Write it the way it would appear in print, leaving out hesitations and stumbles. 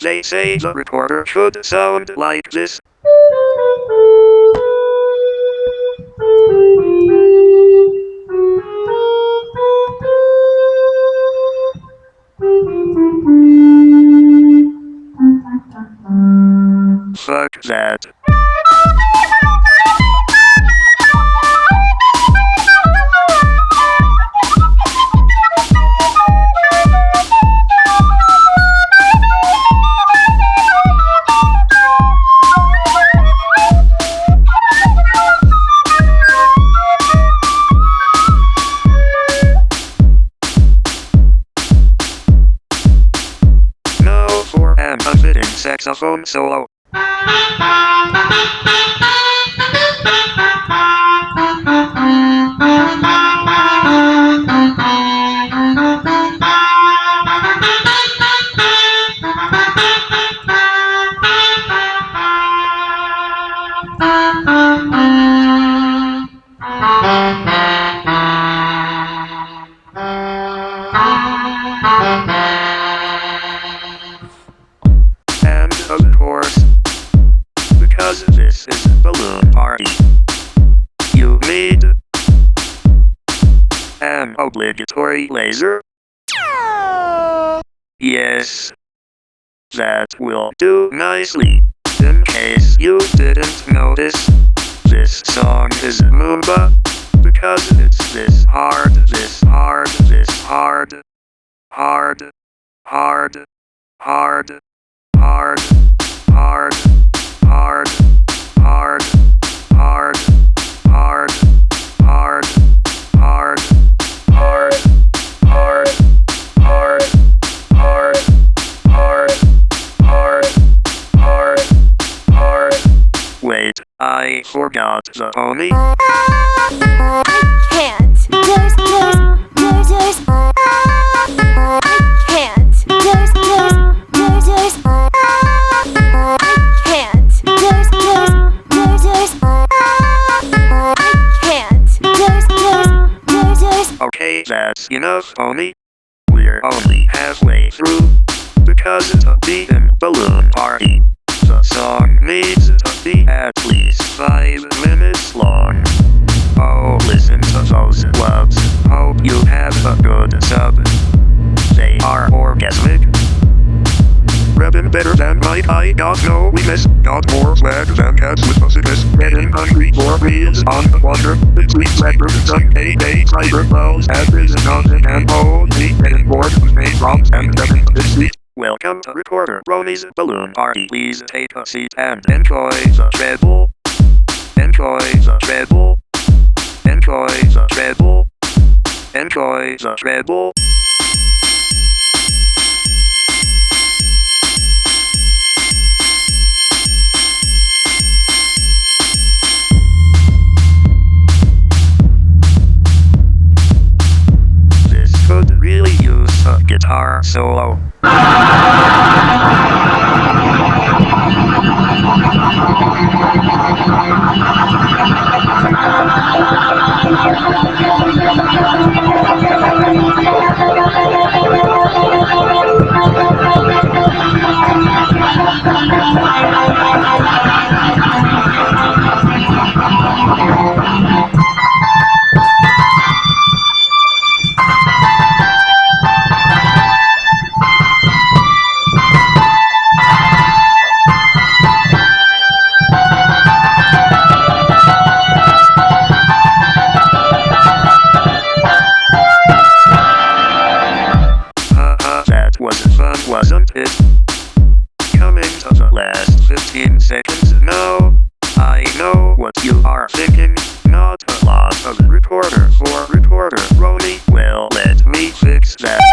They say the recorder should sound like this. Fuck that. Now for an unfitting saxophone solo. And of course, because this is a balloon party, you need an obligatory laser. Yes, that will do nicely. In case you didn't notice, this song is Moomba, because it's this hard, this hard, this hard, hard, hard, hard, hard, hard, hard, hard, hard, hard, hard, hard, hard, hard, hard, hard, hard, hard, hard, hard. Wait, I forgot the pony. I can't. There's I can't. There's I can't. There's I can't. There's Okay, that's enough, pony. We're only halfway through, because it's a beaten balloon party. The song needs to be at least 5 minutes long. Oh, listen to those clubs. Hope you have a good sub. They are orgasmic. Reppin' better than Mike, I got no weakness. Got more swag than cats with a sickness. Getting hungry for reels on the water. Between Cyber and Sunday, Cyber Wells has risen content and only getting bored with main prompts and getting this week. Welcome to Recorder Ronnie's Balloon Party. Please take a seat and enjoy the treble. Enjoy the treble. Enjoy the treble. Enjoy the treble. This could really use a guitar solo. That was fun, wasn't it? Coming to the last 15 seconds now. I know what you are thinking. Not a lot of recorder for Recorder Ronnie. Well, let me fix that.